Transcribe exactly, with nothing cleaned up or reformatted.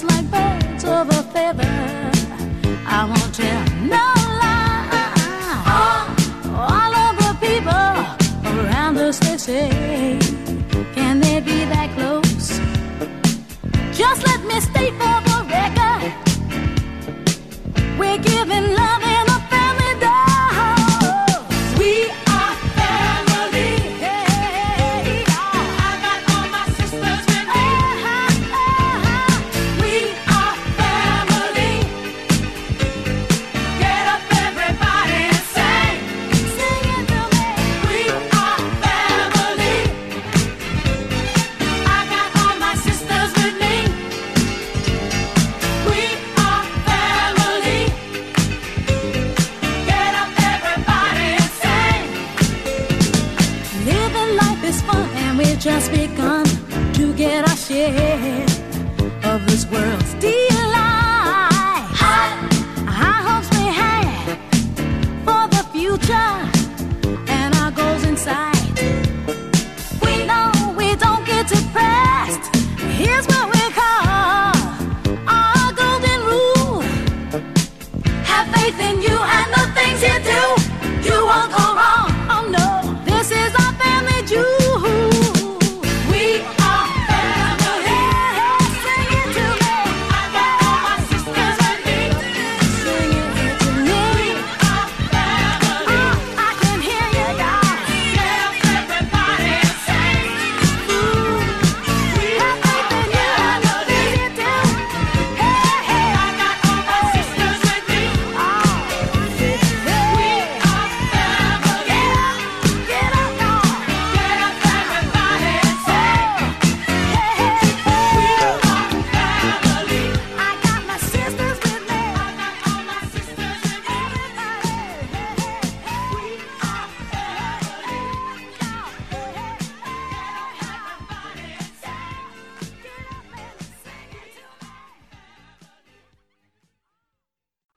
just like birds of a feather. I won't tell no lie. All, all of the people around us, they say, can they be that close? Just let me state for the record, we're giving love in a family dose. We are family. Hey, I got all my sisters with me. We are family. Get up, everybody, and sing. Sing it to me. We are family. I got all my sisters with me. We are family. Get up, everybody, and sing. Living life is fun, and we've just begun to get our share of this world's